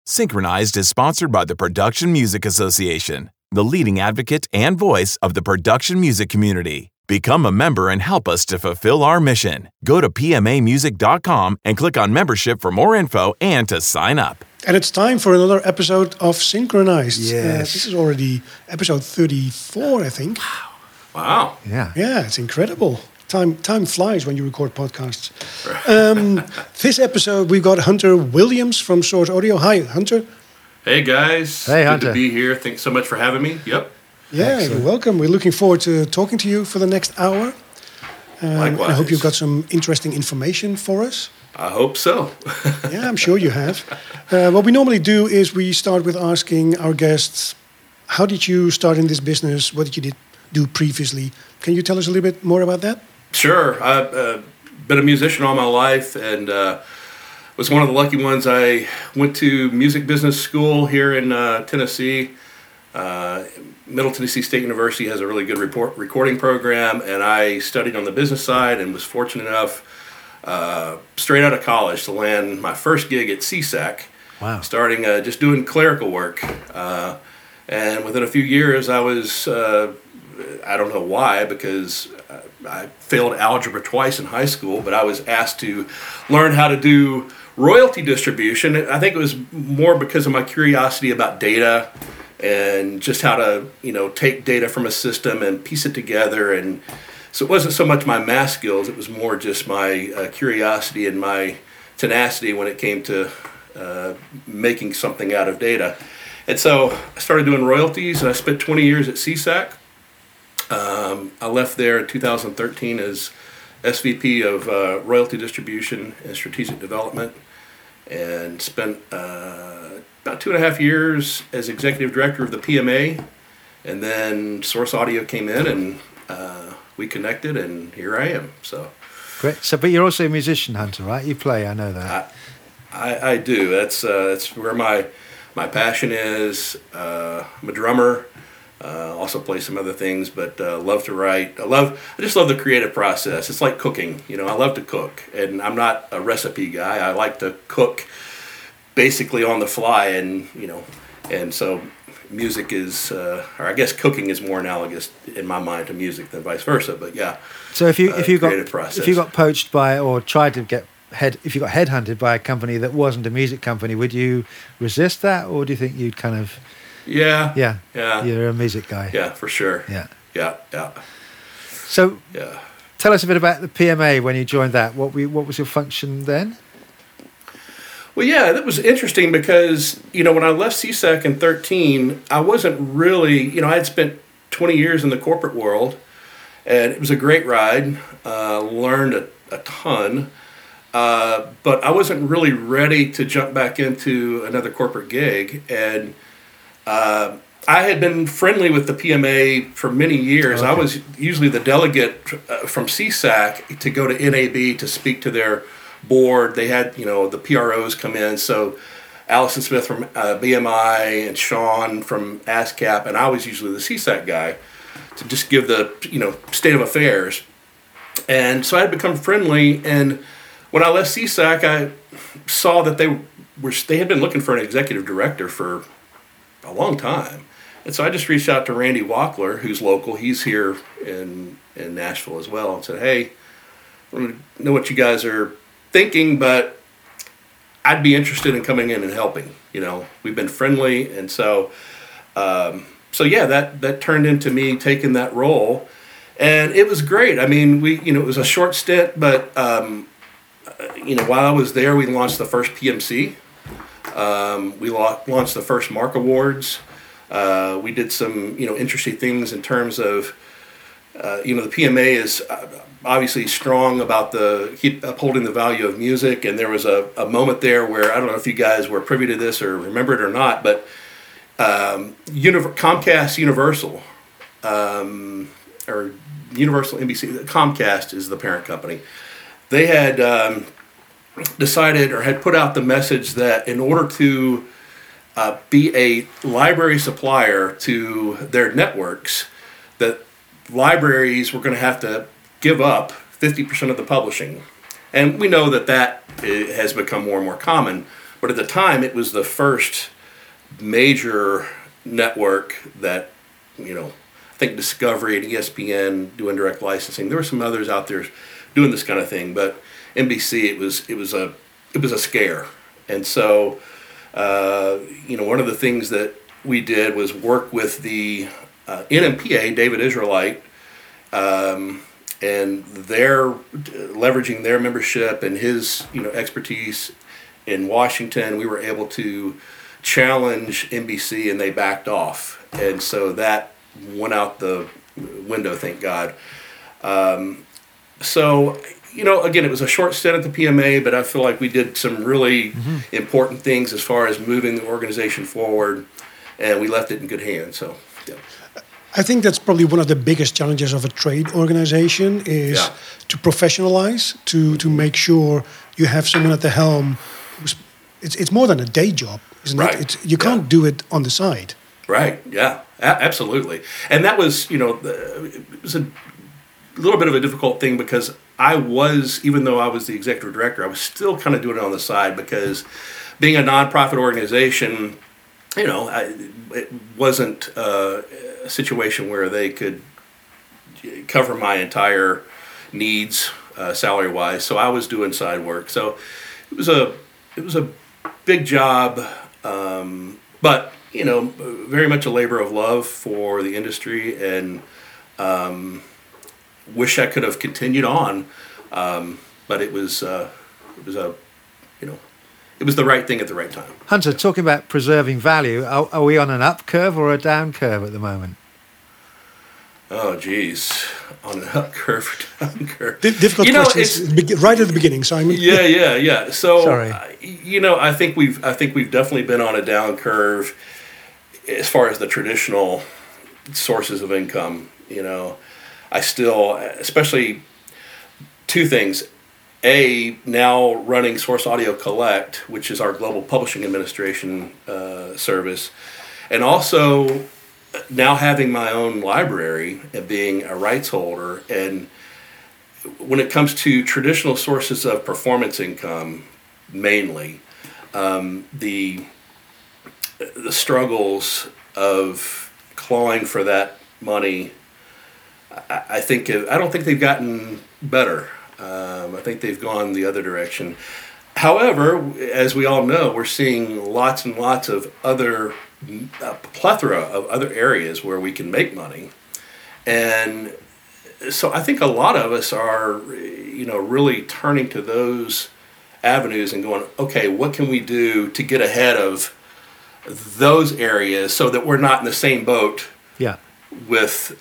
Synchronized is sponsored by the Production Music Association, the leading advocate and voice of the production music community. Become a member and help us to fulfill our mission. Go to pmamusic.com and click on membership for more info and to sign up. And it's time for another episode of Synchronized. Yes. This is already episode 34, I think. Wow. Yeah. Yeah, it's incredible. Time flies when you record podcasts. This episode, we've got Hunter Williams from Source Audio. Hi, Hunter. Hey, guys. Hey, Good Hunter. to be here. Thanks so much for having me. Yep. Yeah, Excellent. you're welcome. We're looking forward to talking to you for the next hour. Likewise. I hope you've got some interesting information for us. I hope so. Yeah, I'm sure you have. What we normally do is we start with asking our guests, how did you start in this business? What did you do previously? Can you tell us a little bit more about that? Sure. I've been a musician all my life and was one of the lucky ones. I went to music business school here in Tennessee. Middle Tennessee State University has a really good recording program, and I studied on the business side and was fortunate enough straight out of college to land my first gig at CSAC. Wow. Starting just doing clerical work. And within a few years, I was, I don't know why, because I failed algebra twice in high school, but I was asked to learn how to do royalty distribution. I think it was more because of my curiosity about data and just how to, take data from a system and piece it together. And so it wasn't so much my math skills, it was more just my curiosity and my tenacity when it came to making something out of data. And so I started doing royalties, and I spent 20 years at CSAC. I left there in 2013 as SVP of Royalty Distribution and Strategic Development, and spent about 2.5 years as Executive Director of the PMA. And then Source Audio came in, and we connected, and here I am. So Great. So, but you're also a musician, Hunter, right? You play, I know that. I do. That's where my passion is. I'm a drummer. Also play some other things, but love to write. I just love the creative process. It's like cooking. I love to cook, and I'm not a recipe guy. I like to cook basically on the fly, and so music is, or I guess cooking is more analogous in my mind to music than vice versa. But yeah. So if you process. if you got poached by or tried to get if you got headhunted by a company that wasn't a music company, would you resist that, or do you think you'd kind of Yeah. you're a music guy? Yeah, for sure. Yeah. Yeah. So Yeah. tell us a bit about the PMA when you joined that. What was your function then? Well, yeah, that was interesting because, when I left CSAC in 2013, I wasn't really, I had spent 20 years in the corporate world, and it was a great ride, learned a ton, but I wasn't really ready to jump back into another corporate gig, and I had been friendly with the PMA for many years. Okay. I was usually the delegate from CSAC to go to NAB to speak to their board. They had, the PROs come in. So Allison Smith from BMI and Sean from ASCAP, and I was usually the CSAC guy to just give the, state of affairs. And so I had become friendly, and when I left CSAC, I saw that they had been looking for an executive director for a long time. And so I just reached out to Randy Wackler, who's local. He's here in Nashville as well, and said, hey, I don't know what you guys are thinking, but I'd be interested in coming in and helping. We've been friendly, and so yeah, that turned into me taking that role, and it was great. I mean, it was a short stint, but while I was there, we launched the first PMC. We launched the first Mark Awards. We did some, interesting things in terms of, the PMA is obviously strong about upholding the value of music, and there was a moment there where, I don't know if you guys were privy to this or remember it or not, but Comcast Universal, or Universal NBC, Comcast is the parent company. They had decided or had put out the message that in order to be a library supplier to their networks, that libraries were going to have to give up 50% of the publishing. And we know that has become more and more common. But at the time, it was the first major network that, I think Discovery and ESPN doing direct licensing. There were some others out there doing this kind of thing, but NBC, it was a scare. And so, one of the things that we did was work with the NMPA, David Israelite, and they're leveraging their membership and his expertise in Washington. We were able to challenge NBC, and they backed off, and so that went out the window, thank God. So again, it was a short stint at the PMA, but I feel like we did some really important things as far as moving the organization forward, and we left it in good hands. So yeah. I think that's probably one of the biggest challenges of a trade organization is to professionalize, to make sure you have someone at the helm. It's more than a day job, isn't it? You can't do it on the side. Right, yeah, absolutely. And that was, it was a little bit of a difficult thing because even though I was the executive director, I was still kind of doing it on the side because being a nonprofit organization, it wasn't a situation where they could cover my entire needs salary-wise. So I was doing side work. So it was a big job, but very much a labor of love for the industry, and wish I could have continued on, but it was the right thing at the right time. Hunter, talking about preserving value, are we on an up curve or a down curve at the moment? Oh, geez. On an up curve or down curve? Difficult questions right at the beginning, Simon. Yeah. So, sorry. I think we've definitely been on a down curve as far as the traditional sources of income. I still, especially two things. A, now running Source Audio Collect, which is our global publishing administration service, and also now having my own library and being a rights holder. And when it comes to traditional sources of performance income, mainly, the struggles of clawing for that money, I don't think they've gotten better. I think they've gone the other direction. However, as we all know, we're seeing lots and lots of other, a plethora of other areas where we can make money. And so I think a lot of us are, really turning to those avenues and going, okay, what can we do to get ahead of those areas so that we're not in the same boat with,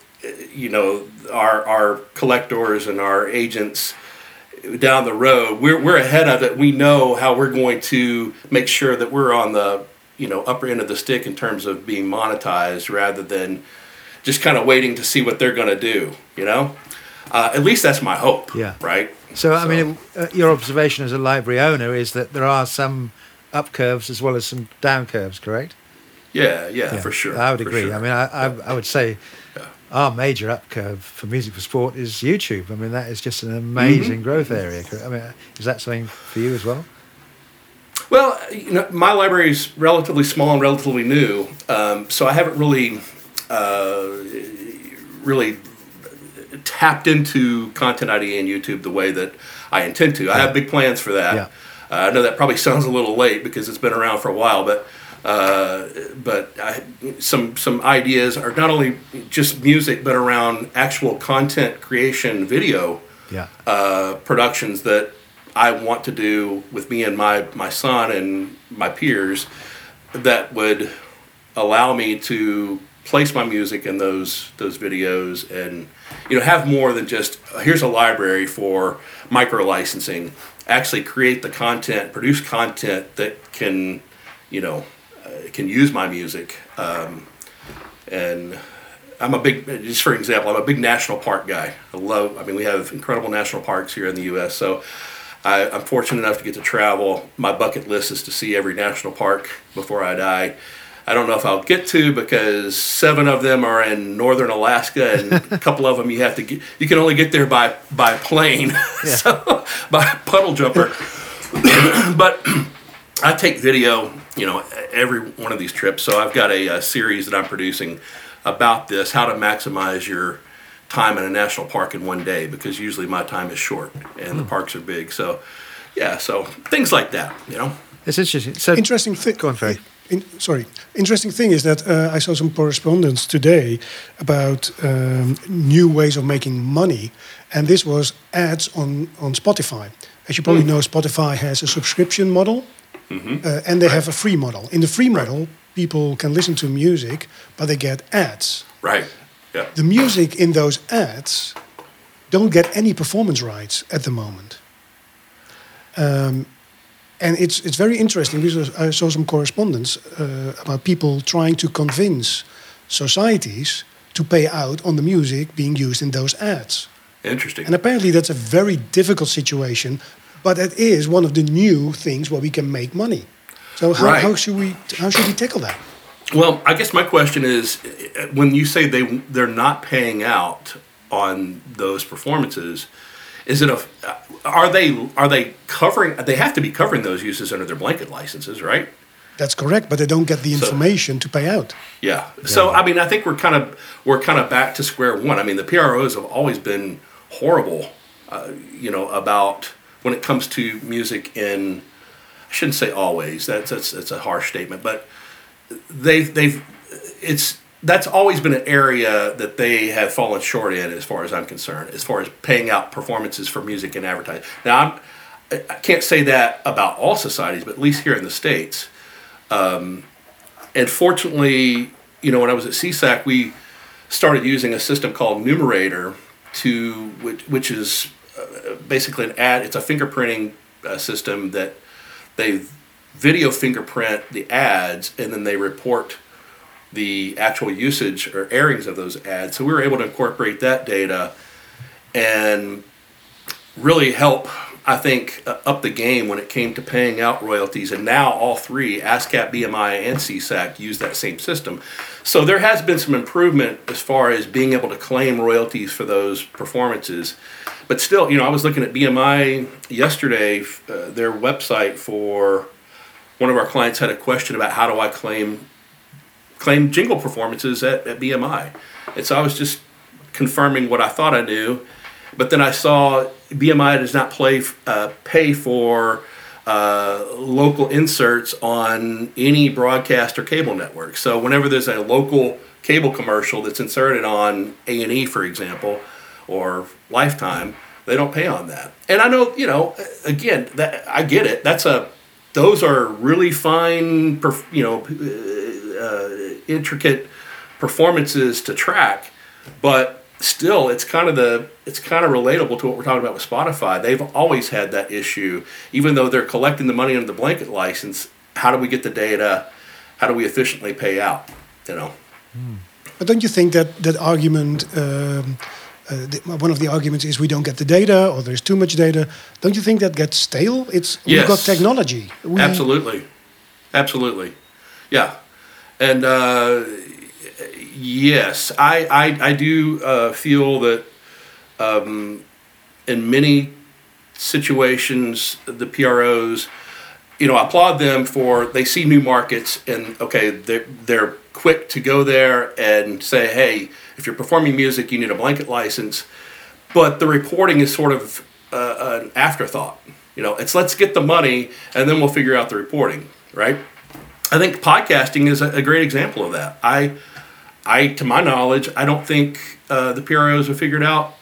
our collectors and our agents down the road. We're ahead of it. We know how we're going to make sure that we're on the upper end of the stick in terms of being monetized, rather than just kind of waiting to see what they're going to do. At least that's my hope. Yeah. Right. So I mean, your observation as a library owner is that there are some up curves as well as some down curves, correct? Yeah, for sure. I would agree. Sure. I mean, I would say our major up curve for Music for Sport is YouTube. I mean, that is just an amazing growth area. I mean, is that something for you as well? Well, my library is relatively small and relatively new, so I haven't really tapped into Content ID and YouTube the way that I intend to. I have big plans for that. Yeah. I know that probably sounds a little late because it's been around for a while, but some ideas are not only just music, but around actual content creation, video productions that I want to do with me and my son and my peers that would allow me to place my music in those videos and have more than just here's a library for micro licensing. Actually create the content, produce content that can use my music. And I'm just for example, I'm a big national park guy. We have incredible national parks here in the U.S., so I'm fortunate enough to get to travel. My bucket list is to see every national park before I die. I don't know if I'll get to, because 7 of them are in northern Alaska, and a couple of them you can only get there by plane, so by puddle jumper. But I take video, every one of these trips. So I've got a series that I'm producing about this, how to maximize your time in a national park in one day, because usually my time is short and the parks are big. So, so things like that, It's interesting. So Interesting thing. Go on, Ferry. Interesting thing is that I saw some correspondence today about new ways of making money, and this was ads on Spotify. As you probably know, Spotify has a subscription model, and they have a free model. In the free model, people can listen to music, but they get ads. Right. Yeah. The music in those ads don't get any performance rights at the moment. And it's very interesting because I saw some correspondence about people trying to convince societies to pay out on the music being used in those ads. Interesting. And apparently that's a very difficult situation, but it is one of the new things where we can make money. So how should we tackle that? Well, I guess my question is, when you say they're not paying out on those performances, are they covering? They have to be covering those uses under their blanket licenses, right? That's correct, but they don't get the information to pay out. Yeah. So I mean, I think we're kind of back to square one. I mean, the PROs have always been horrible, about when it comes to music. I shouldn't say always. That's a harsh statement, but that's always been an area that they have fallen short in, as far as I'm concerned, as far as paying out performances for music and advertising. Now, I can't say that about all societies, but at least here in the States. And fortunately, when I was at CSAC, we started using a system called Numerator, which is basically it's a fingerprinting system that they video fingerprint the ads, and then they report the actual usage or airings of those ads. So we were able to incorporate that data and really help, I think, up the game when it came to paying out royalties. And now all three, ASCAP, BMI, and CSAC, use that same system. So there has been some improvement as far as being able to claim royalties for those performances. But still, I was looking at BMI yesterday, their website for one of our clients had a question about how do I claim jingle performances at BMI. And so I was just confirming what I thought I knew. But then I saw BMI does not pay for local inserts on any broadcast or cable network. So whenever there's a local cable commercial that's inserted on A&E, for example, or Lifetime, they don't pay on that. And I know, again, that I get it. Those are really fine, intricate performances to track, but still, it's kind of relatable to what we're talking about with Spotify. They've always had that issue, even though they're collecting the money under the blanket license. How do we get the data? How do we efficiently pay out? But don't you think that argument? One of the arguments is we don't get the data, or there's too much data. Don't you think that gets stale? We've got technology. Absolutely, yeah. And yes, I do feel that in many situations, the PROs, I applaud them they see new markets and they're quick to go there and say, hey, if you're performing music, you need a blanket license. But the reporting is sort of an afterthought. It's let's get the money and then we'll figure out the reporting, right? I think podcasting is a great example of that. I, to my knowledge, I don't think the PROs have figured out.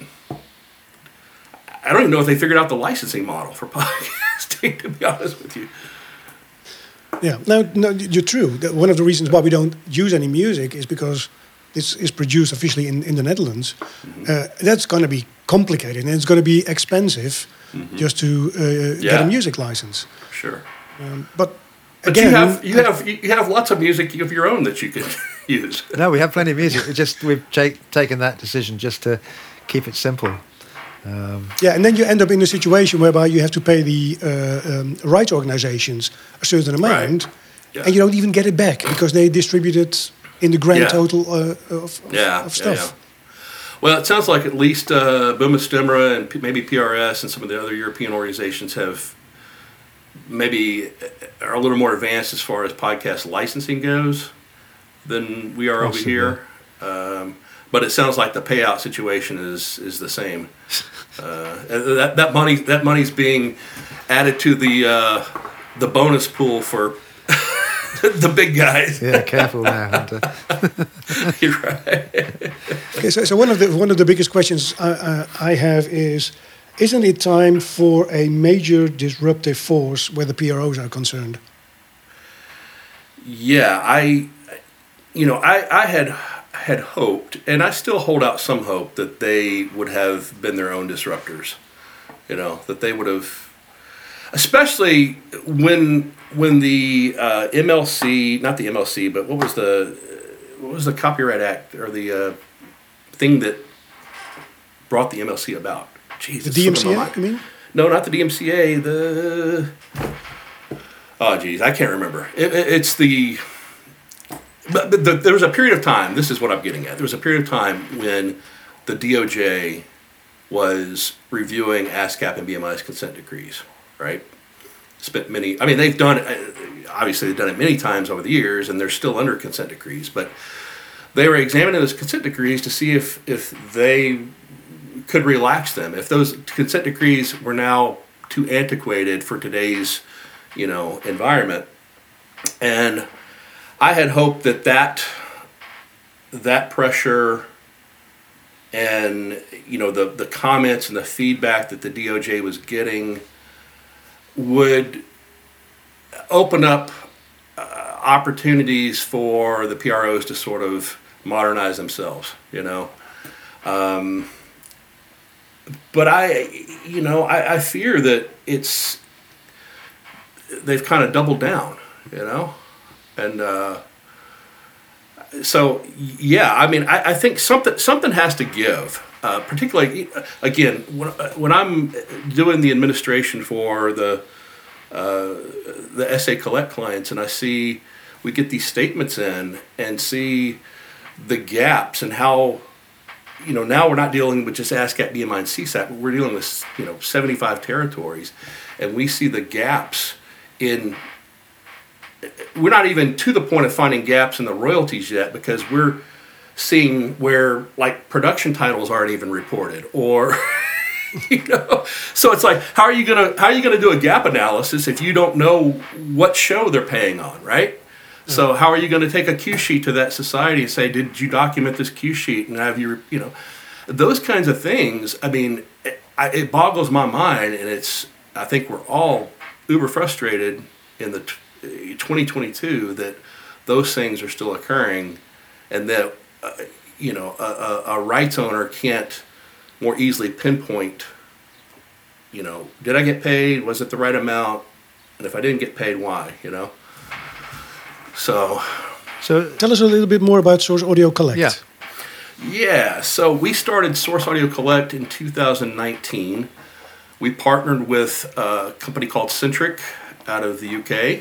I don't even know if they figured out the licensing model for podcasting, to be honest with you. Yeah, no, you're true. One of the reasons why we don't use any music is because this is produced officially in the Netherlands. That's going to be complicated and it's going to be expensive just to get a music license. Sure. But again, you have lots of music of your own that you can use. No, we have plenty of music. We've taken that decision just to keep it simple. And then you end up in a situation whereby you have to pay the rights organizations a certain amount, and you don't even get it back because they distribute it in the grand total of stuff. Yeah. Well, it sounds like at least Buma Stemra and maybe PRS and some of the other European organizations have maybe are a little more advanced as far as podcast licensing goes than we are over here. But it sounds like the payout situation is the same. That money's being added to the bonus pool for the big guys. Yeah, careful now, Hunter. You're right. Okay, so one of the biggest questions I have is, isn't it time for a major disruptive force where the PROs are concerned? Yeah, I had hoped, and I still hold out some hope, that they would have been their own disruptors. That they would have, especially when the MLC, not the MLC, but what was the Copyright Act, or the thing that brought the MLC about? Jeez, the DMCA, you mean? No, not the DMCA. Oh, geez, I can't remember. It's the. But there was a period of time. This is what I'm getting at. There was a period of time when the DOJ was reviewing ASCAP and BMI's consent decrees. Right? Spent many. I mean, they've done. Obviously, they've done it many times over the years, and they're still under consent decrees. But they were examining those consent decrees to see if they could relax them. If those consent decrees were now too antiquated for today's, environment. And I had hoped that pressure and, the comments and the feedback that the DOJ was getting would open up opportunities for the PROs to sort of modernize themselves, But I fear that they've kind of doubled down, and so yeah, I mean, I think something has to give, particularly again when I'm doing the administration for the SA Collect clients, and I see we get these statements in and see the gaps and how. Now we're not dealing with just ASCAP, BMI, and CSAC, but we're dealing with, 75 territories. And we see the gaps we're not even to the point of finding gaps in the royalties yet, because we're seeing where, like, production titles aren't even reported, or, So it's like, how are you gonna do a gap analysis if you don't know what show they're paying on, right? So how are you going to take a cue sheet to that society and say, did you document this cue sheet, and have you, those kinds of things? I mean, it boggles my mind, and I think we're all uber frustrated in the 2022 that those things are still occurring, and that a rights owner can't more easily pinpoint. Did I get paid? Was it the right amount? And if I didn't get paid, why? So tell us a little bit more about Source Audio Collect. Yeah. So we started Source Audio Collect in 2019. We partnered with a company called Centric out of the UK,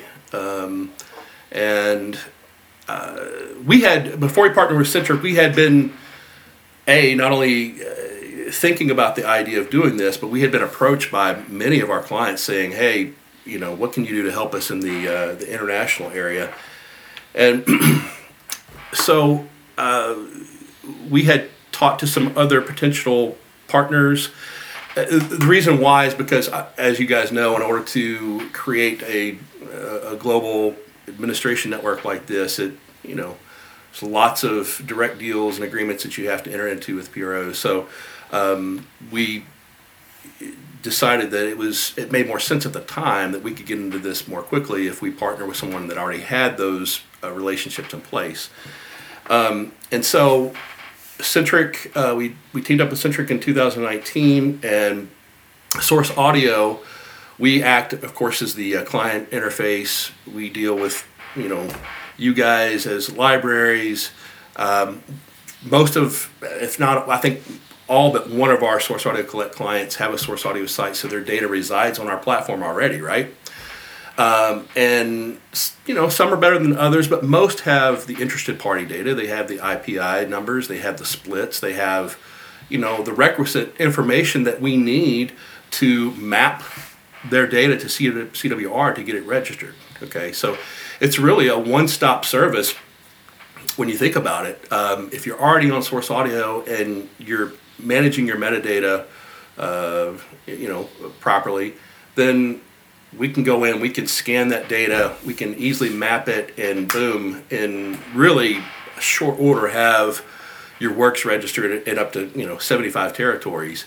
and we had, before we partnered with Centric, we had been not only thinking about the idea of doing this, but we had been approached by many of our clients saying, "Hey, what can you do to help us in the international area?" And so we had talked to some other potential partners. The reason why is because, as you guys know, in order to create a global administration network like this, there's lots of direct deals and agreements that you have to enter into with PROs. So we decided that it made more sense at the time that we could get into this more quickly if we partner with someone that already had those relationships in place. And so Centric, we teamed up with Centric in 2019, and Source Audio, we act, of course, as the client interface. We deal with, you guys as libraries. Most of, if not, I think all but one of our Source Audio Collect clients have a Source Audio site, so their data resides on our platform already, right? And some are better than others, but most have the interested party data. They have the IPI numbers, they have the splits, they have, the requisite information that we need to map their data to CWR to get it registered. Okay, so it's really a one-stop service when you think about it. If you're already on Source Audio and you're managing your metadata, properly, then we can go in, we can scan that data, we can easily map it, and boom, in really short order have your works registered in up to 75 territories.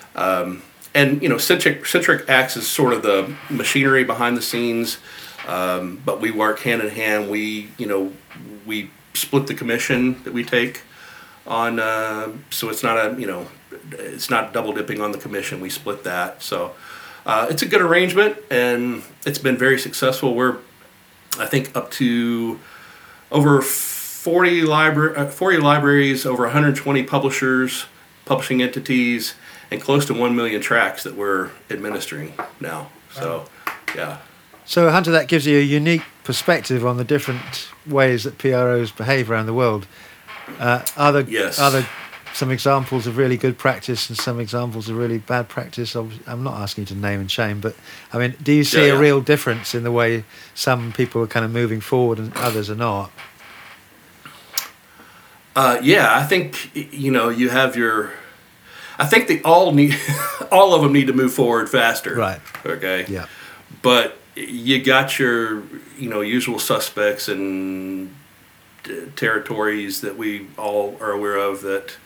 Centric acts as sort of the machinery behind the scenes, but we work hand in hand. We split the commission that we take on, so it's not it's not double dipping on the commission. We split that, so it's a good arrangement, and it's been very successful. We're, I think, up to over 40 libraries, over 120 publishers, publishing entities, and close to 1 million tracks that we're administering now. So, yeah. So, Hunter, that gives you a unique perspective on the different ways that PROs behave around the world. Are there some examples of really good practice and some examples of really bad practice? I'm not asking you to name and shame, but I mean, do you see a real difference in the way some people are kind of moving forward and others are not? I think you have your. I think they all of them need to move forward faster. Right. Okay. Yeah. But you got your usual suspects and territories that we all are aware of that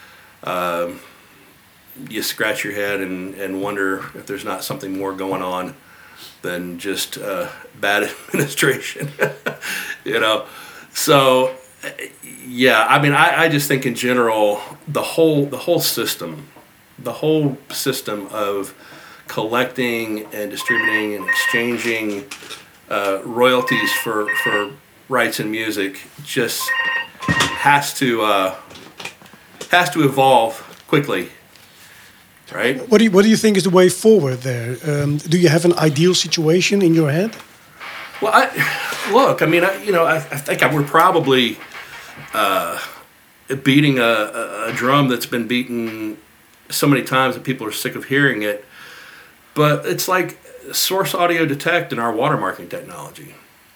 you scratch your head and wonder if there's not something more going on than just bad administration. So I mean, I just think in general the whole system of collecting and distributing and exchanging royalties for rights in music just has to evolve quickly, right? What do you think is the way forward there? Do you have an ideal situation in your head? Well, I think we're probably beating a drum that's been beaten so many times that people are sick of hearing it. But it's like Source Audio Detect and our watermarking technology,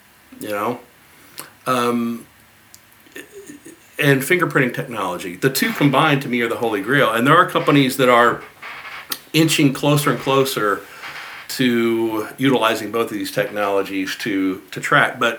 and fingerprinting technology. The two combined to me are the holy grail. And there are companies that are inching closer and closer to utilizing both of these technologies to track. But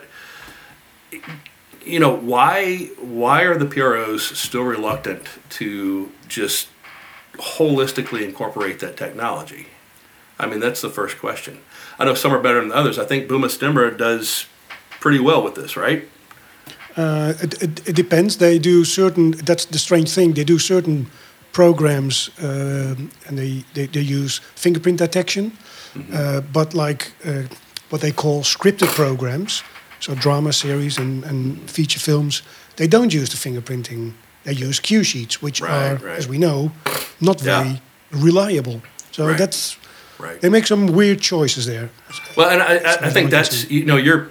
why are the PROs still reluctant to just holistically incorporate that technology? I mean, that's the first question. I know some are better than others. I think Buma Stemra does pretty well with this, right? It depends. They do certain. That's the strange thing. They do certain programs, and they use fingerprint detection, but like what they call scripted programs, so drama series and feature films, they don't use the fingerprinting. They use cue sheets, which are, as we know, not very reliable. So that's. Right. They make some weird choices there. Well, and I think that's you're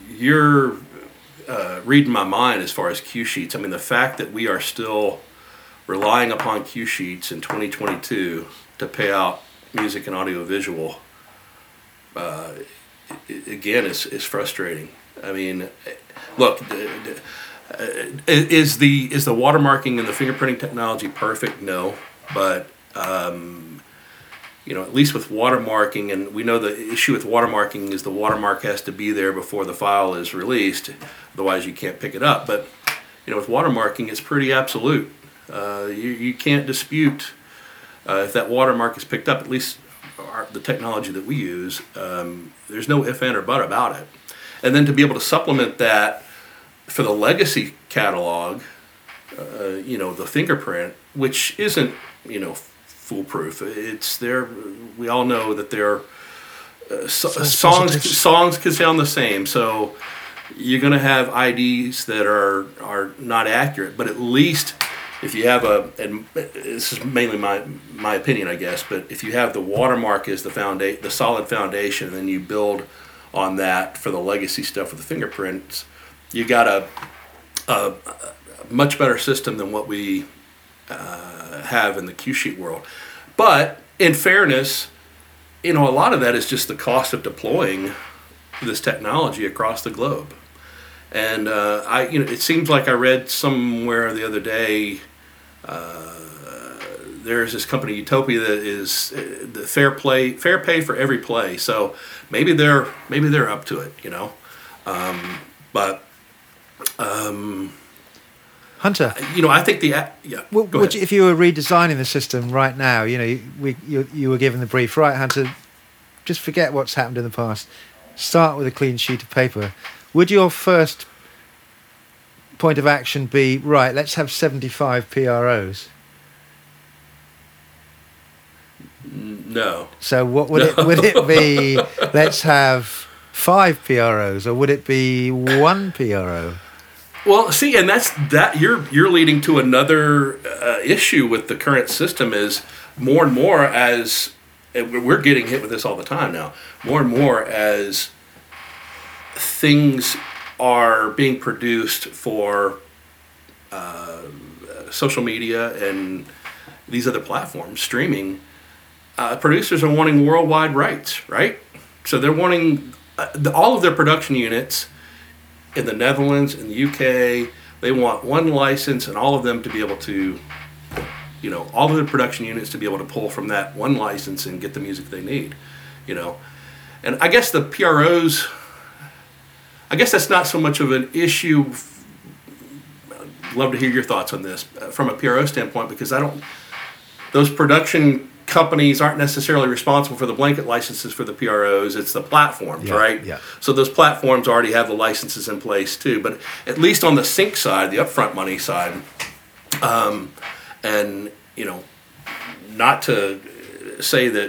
reading my mind as far as cue sheets. I mean, the fact that we are still relying upon cue sheets in 2022 to pay out music and audiovisual, again, is frustrating. I mean, look, is the watermarking and the fingerprinting technology perfect? No, but at least with watermarking, and we know the issue with watermarking is the watermark has to be there before the file is released, otherwise you can't pick it up. But with watermarking, it's pretty absolute. You can't dispute if that watermark is picked up. At least the technology that we use, there's no if, and, or but about it. And then to be able to supplement that for the legacy catalog, the fingerprint, which isn't foolproof. It's there. We all know that there songs can sound the same. So you're going to have IDs that are not accurate. But at least if you have and this is mainly my opinion, I guess. But if you have the watermark as the solid foundation, and then you build on that for the legacy stuff with the fingerprints, you got a much better system than what we have in the cue sheet world. But in fairness, a lot of that is just the cost of deploying this technology across the globe. And it seems like I read somewhere the other day, there's this company Utopia that is the fair pay for every play. So maybe they're up to it, Hunter, I think if you were redesigning the system right now, you were given the brief, right, Hunter? Just forget what's happened in the past. Start with a clean sheet of paper. Would your first point of action be, right, let's have 75 PROs? No. So what would it be? Let's have 5 PROs, or would it be 1 PRO? Well, see, and that you're leading to another issue with the current system is more and more as we're getting hit with this all the time now. More and more as things are being produced for social media and these other platforms, streaming. Producers are wanting worldwide rights, right? So they're wanting all of their production units in the Netherlands, in the UK, they want one license and all of them to be able to, all of the production units to be able to pull from that one license and get the music they need, And I guess the PROs, that's not so much of an issue. I'd love to hear your thoughts on this from a PRO standpoint, because those production companies aren't necessarily responsible for the blanket licenses for the PROs. It's the platforms, right? Yeah. So those platforms already have the licenses in place too. But at least on the sync side, the upfront money side, and not to say that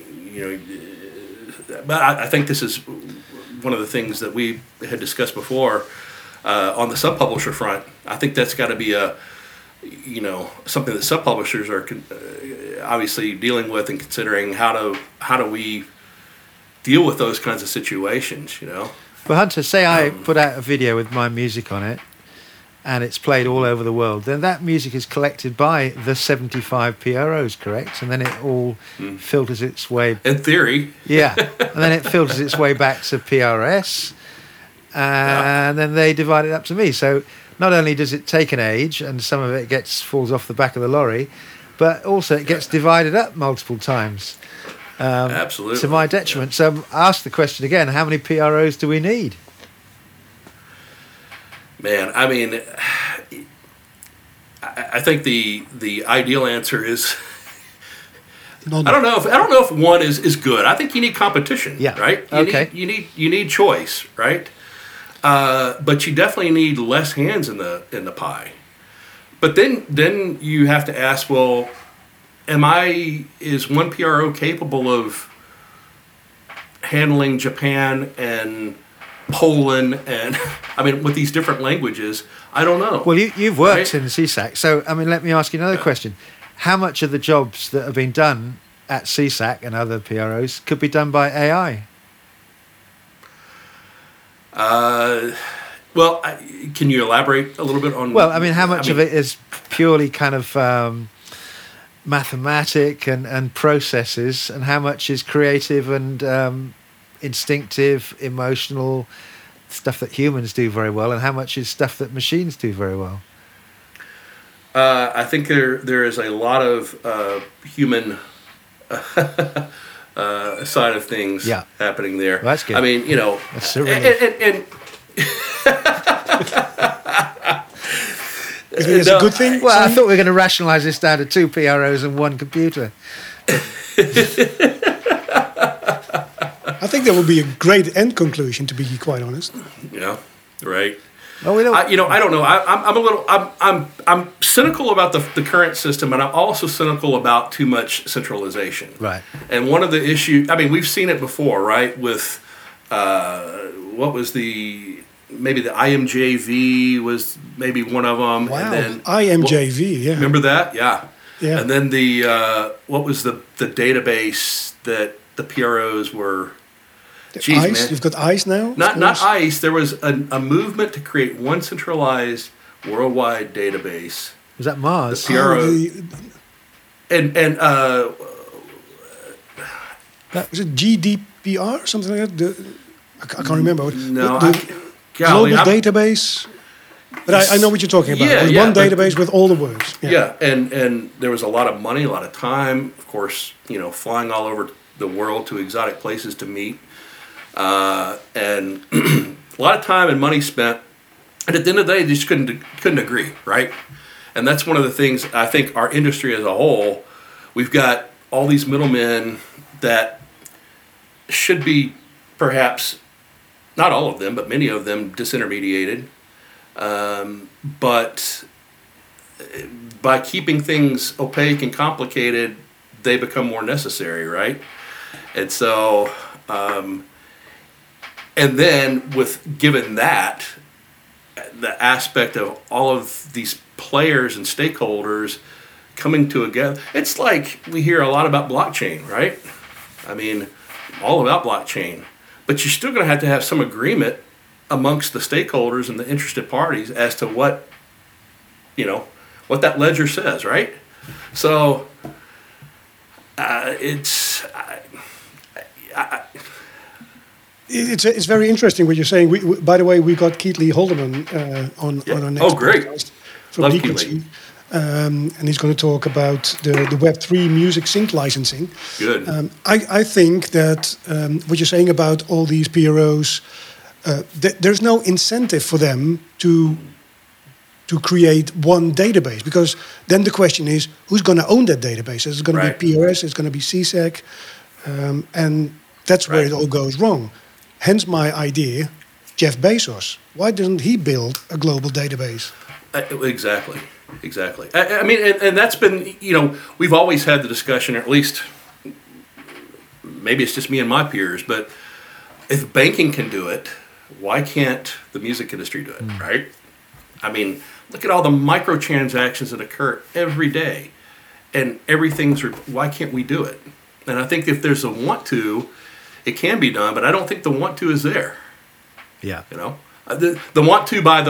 but I think this is one of the things that we had discussed before on the sub-publisher front. I think that's got to be something that sub-publishers are obviously dealing with and considering how do we deal with those kinds of situations, Well, Hunter, say I put out a video with my music on it and it's played all over the world, then that music is collected by the 75 PROs, correct? And then it all filters its way... In theory. Yeah. And then it filters its way back to PRS, and then they divide it up to me. So not only does it take an age and some of it falls off the back of the lorry, but also it gets divided up multiple times. Absolutely. To my detriment. Yeah. So ask the question again, how many PROs do we need? Man, I mean, I think the ideal answer is I don't know if one is good. I think you need competition, right? You need choice, right? But you definitely need less hands in the pie. But then you have to ask, well, is one PRO capable of handling Japan and Poland and with these different languages? I don't know. Well, you've worked in CSAC, so let me ask you another question. How much of the jobs that have been done at CSAC and other PROs could be done by AI? Well, can you elaborate a little bit on... Well, how much of it is purely kind of mathematic and processes, and how much is creative and instinctive, emotional stuff that humans do very well, and how much is stuff that machines do very well? I think there is a lot of human side of things happening there. Well, that's good. That's Is it a good thing? Well, I thought we were going to rationalise this down to 2 PROs and 1 computer. I think that would be a great end conclusion, to be quite honest. Yeah, right. Well, we don't. I don't know. I'm cynical about the current system, and I'm also cynical about too much centralization. Right. And one of the issues, we've seen it before, right? With what was maybe the IMJV was maybe one of them. Wow. And then, IMJV, yeah. Remember that? Yeah. Yeah. And then what was the database that the PROs were? Jeez, ICE? Man. You've got ICE now? Not ICE. There was a movement to create one centralized worldwide database. Was that Mars? The PRO. And Was it GDPR, something like that? I can't remember. No, global database. But I know what you're talking about. Yeah, it was one database with all the words. Yeah, and there was a lot of money, a lot of time, of course, flying all over the world to exotic places to meet, and a lot of time and money spent. And at the end of the day, they just couldn't agree, right? And that's one of the things I think our industry as a whole, we've got all these middlemen that should be perhaps, not all of them, but many of them disintermediated. But by keeping things opaque and complicated, they become more necessary, right? And so, and then given that, the aspect of all of these players and stakeholders coming together, it's like we hear a lot about blockchain, right? I mean, all about blockchain, but you're still going to have some agreement amongst the stakeholders and the interested parties as to what that ledger says, right? So it's very interesting what you're saying. By the way, we got Keatley Holdeman on our next podcast from Love Frequency, and he's going to talk about the Web3 music sync licensing. Good. I think that what you're saying about all these PROs, there's no incentive for them to create one database, because then the question is, who's going to own that database? Is it going to be PRS? Is it going to be CSAC? And that's where it all goes wrong. Hence my idea, Jeff Bezos. Why doesn't he build a global database? Exactly. I mean, and that's been, we've always had the discussion, or at least maybe it's just me and my peers, but if banking can do it, why can't the music industry do it, right? I mean, look at all the microtransactions that occur every day, and why can't we do it? And I think if there's a want to, it can be done, but I don't think the want to is there. Yeah. The want to by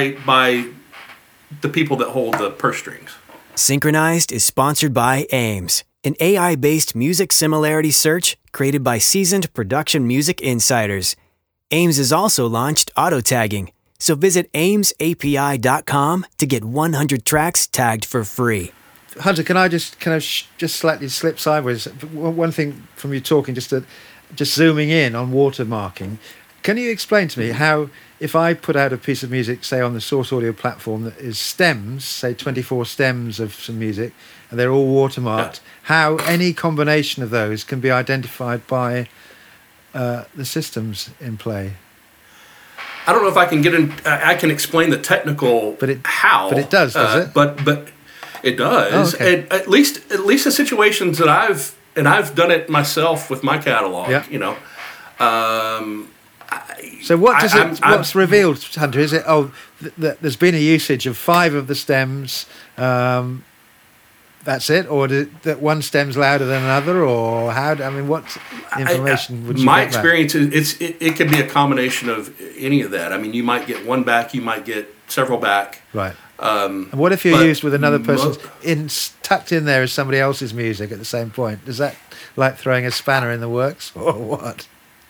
the people that hold the purse strings. Synchronized is sponsored by Ames, an AI-based music similarity search created by seasoned production music insiders. Ames has also launched auto-tagging, so visit amesapi.com to get 100 tracks tagged for free. Hunter, can I just slightly slip sideways? One thing from you talking, just zooming in on watermarking. Can you explain to me how, if I put out a piece of music, say on the Source Audio platform that is stems, say 24 stems of some music, and they're all watermarked, how any combination of those can be identified by the systems in play? I don't know if I can get in. I can explain the technical how. But it does it? But it does. Oh, okay. And at least the situations that I've done it myself with my catalog. Yeah. So what's revealed, Hunter? Is it there's been a usage of 5 of the stems? That's it, or that one stem's louder than another, or how? I mean, what information would you? My experience is it can be a combination of any of that. I mean, you might get one back, you might get several back. Right. And what if you're used with another person's tucked in there as somebody else's music at the same point? Is that like throwing a spanner in the works, or what?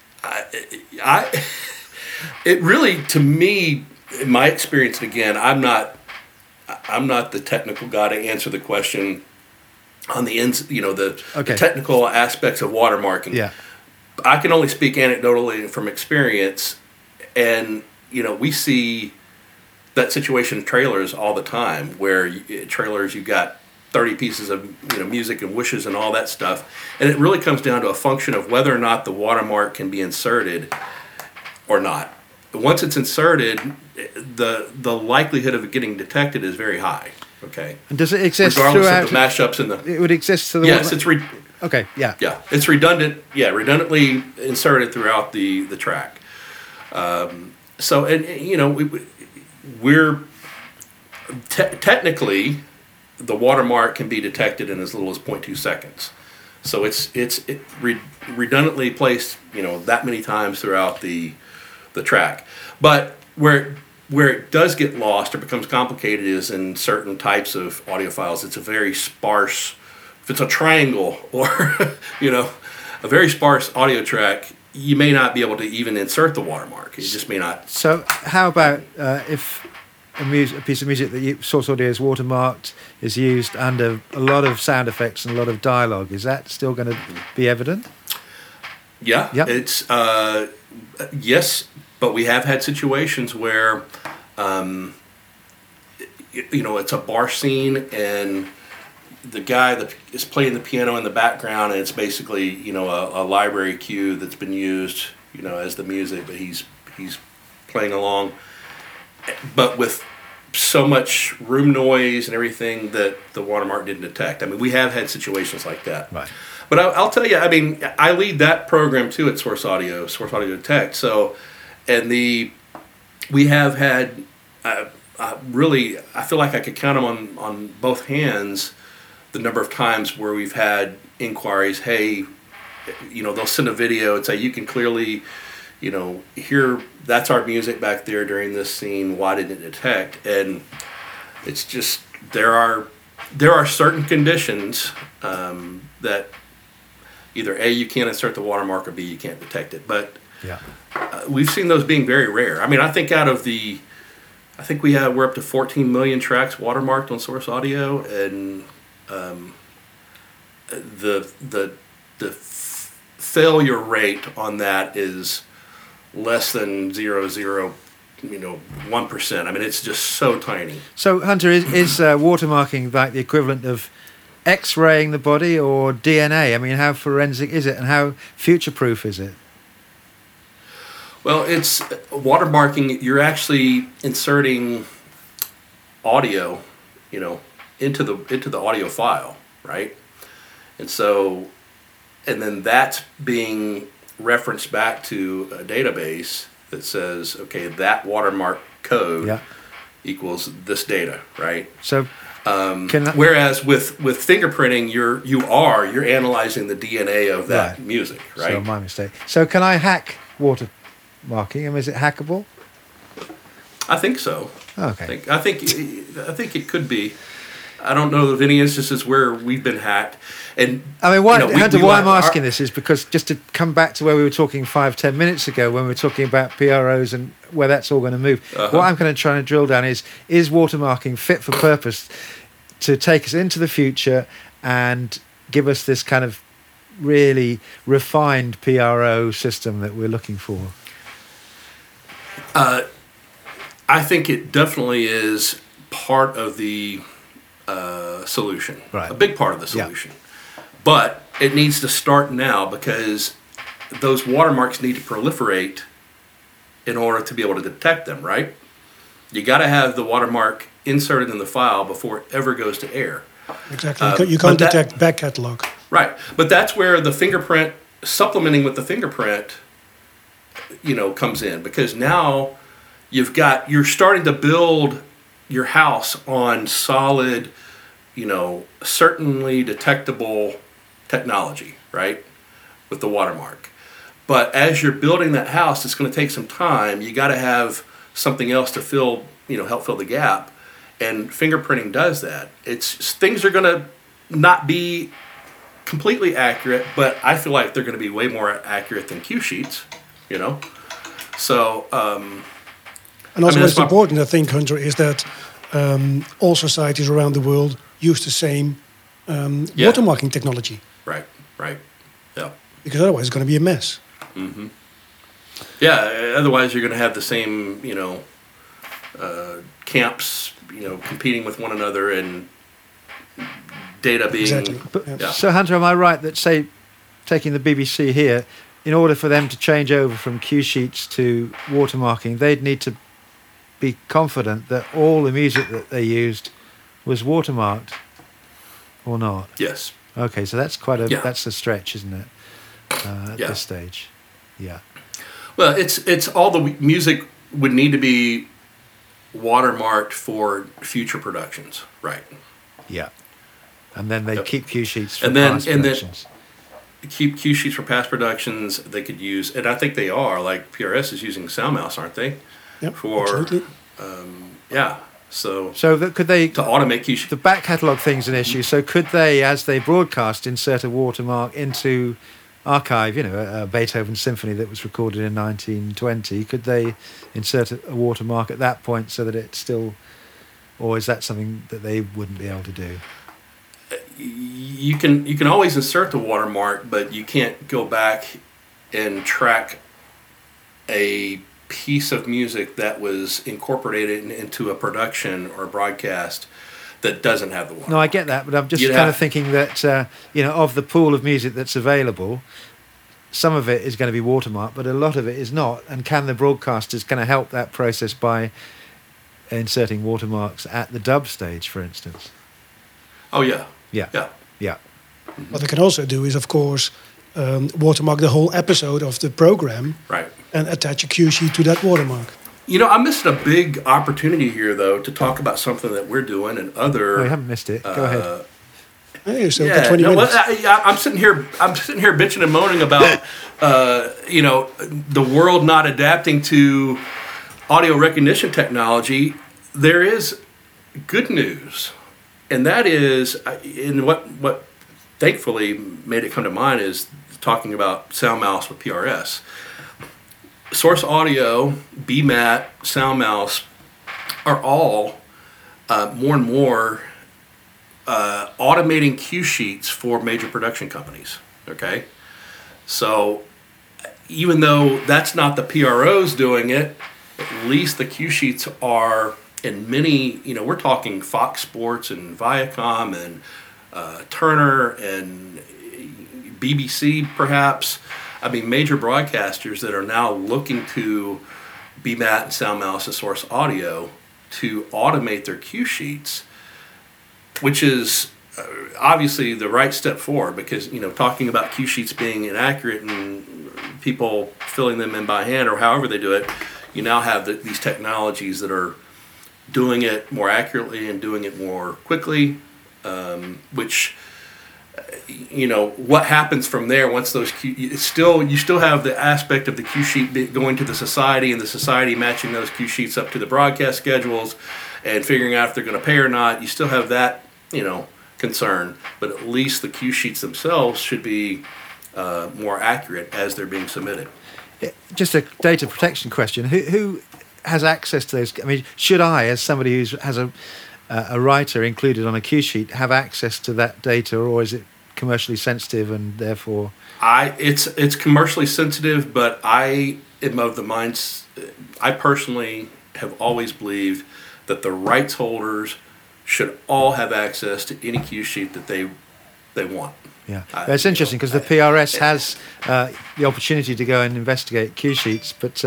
It really, to me, in my experience, and again, I'm not the technical guy to answer the question on the the technical aspects of watermarking. Yeah. I can only speak anecdotally from experience, and we see that situation in trailers all the time, where trailers, you've got 30 pieces of music and wishes and all that stuff, and it really comes down to a function of whether or not the watermark can be inserted or not. Once it's inserted, the likelihood of it getting detected is very high. Okay. And does it exist regardless throughout? Of the mashups in the? It would exist to the. Yes, it's okay. Yeah. Yeah, it's redundant. Yeah, redundantly inserted throughout the track. So, and we're technically, the watermark can be detected in as little as 0.2 seconds. So it's redundantly placed, that many times throughout the track. But where it does get lost or becomes complicated is in certain types of audio files. It's a very sparse. If it's a triangle or a very sparse audio track, you may not be able to even insert the watermark. It just may not. So how about if a piece of music that Source Audio is watermarked is used under a lot of sound effects and a lot of dialogue? Is that still going to be evident? Yeah, Yep. it's yes, but we have had situations where, it's a bar scene and the guy that is playing the piano in the background, and it's basically a library cue that's been used as the music, but he's playing along, but with so much room noise and everything that the watermark didn't detect. I mean, we have had situations like that. Right. But I'll tell you, I mean, I lead that program too at Source Audio Detect. So, and we have had really, I feel like I could count them on both hands, the number of times where we've had inquiries. Hey, they'll send a video and say, you can clearly, hear that's our music back there during this scene. Why didn't it detect? And it's just there are certain conditions that either A, you can't insert the watermark, or B, you can't detect it. But we've seen those being very rare. I mean, I think we're up to 14 million tracks watermarked on Source Audio, and the failure rate on that is less than 1%. I mean, it's just so tiny. So, Hunter, is watermarking like the equivalent of X-raying the body or DNA? I mean, how forensic is it, and how future-proof is it? Well, it's watermarking. You're actually inserting audio, into the audio file, right? And then that's being referenced back to a database that says, okay, that watermark code equals this data, right? So, whereas with fingerprinting, you're analyzing the DNA of that music, right? So my mistake. So can I hack watermarking? I mean, is it hackable? I think so. Okay. I think it could be. I don't know of any instances where we've been hacked. And I mean, why I'm asking this is because, just to come back to where we were talking 5-10 minutes ago, when we were talking about PROs and where that's all going to move, what I'm going to try and drill down is watermarking fit for purpose to take us into the future and give us this kind of really refined PRO system that we're looking for? I think it definitely is part of the solution, right. A big part of the solution. But it needs to start now, because those watermarks need to proliferate in order to be able to detect them, right? You got to have the watermark inserted in the file before it ever goes to air. Exactly. You can't detect back catalog. Right. But that's where the fingerprint, supplementing with the fingerprint, comes in, because now you're starting to build your house on solid, certainly detectable technology, right, with the watermark. But as you're building that house, it's going to take some time. You got to have something else to help fill the gap, and fingerprinting does that. Things are going to not be completely accurate, but I feel like they're going to be way more accurate than cue sheets, So. And also, what's important, I think, Hunter, is that all societies around the world use the same watermarking technology. Right. Yeah. Because otherwise, it's going to be a mess. Mm-hmm. Yeah. Otherwise, you're going to have the same, camps, competing with one another, and data being. Exactly. So, Hunter, am I right that, say, taking the BBC here, in order for them to change over from cue sheets to watermarking, they'd need to be confident that all the music that they used was watermarked, or not? Yes. Okay, so that's that's a stretch, isn't it? At this stage, Well, it's all the music would need to be watermarked for future productions, right? Yeah, and then they keep cue sheets for past productions. Keep cue sheets for past productions. They could use, and I think they are. Like PRS is using SoundMouse, aren't they? Yep, for absolutely. So could they to automate cue sheets? The back catalogue thing's an issue. So could they, as they broadcast, insert a watermark into archive, a Beethoven symphony that was recorded in 1920, could they insert a watermark at that point so that it's still, or is that something that they wouldn't be able to do? You can always insert the watermark, but you can't go back and track a piece of music that was incorporated into a production or broadcast that doesn't have the watermark. No, I get that, but I'm just thinking that of the pool of music that's available, some of it is going to be watermarked, but a lot of it is not. And can the broadcasters kind of help that process by inserting watermarks at the dub stage, for instance? Oh yeah. What they can also do is, of course, watermark the whole episode of the program, right, and attach a cue sheet to that watermark. I'm missing a big opportunity here, though, to talk about something that we're doing and other. No, you haven't missed it. Go ahead. Hey, so for 20 minutes. I'm sitting here bitching and moaning about, the world not adapting to audio recognition technology. There is good news, and that is, in what thankfully made it come to mind is talking about SoundMouse with PRS. Source Audio, BMAT, SoundMouse are all more and more automating cue sheets for major production companies. Okay, so even though that's not the PROs doing it, at least the cue sheets are in many. We're talking Fox Sports and Viacom and Turner and BBC, perhaps. I mean, major broadcasters that are now looking to BMAT and SoundMouse and Source Audio to automate their cue sheets, which is obviously the right step forward, because talking about cue sheets being inaccurate and people filling them in by hand or however they do it, you now have these technologies that are doing it more accurately and doing it more quickly, which what happens from there once those you still have the aspect of the cue sheet going to the society and the society matching those cue sheets up to the broadcast schedules and figuring out if they're going to pay or not. You still have that concern, but at least the cue sheets themselves should be more accurate as they're being submitted. Just a data protection question: who has access to those? I mean, should I, as somebody who has a writer included on a cue sheet, have access to that data, or is it commercially sensitive and therefore? It's commercially sensitive, but I am of the minds. I personally have always believed that the rights holders should all have access to any cue sheet that they want. Yeah, it's interesting because the PRS has the opportunity to go and investigate cue sheets, but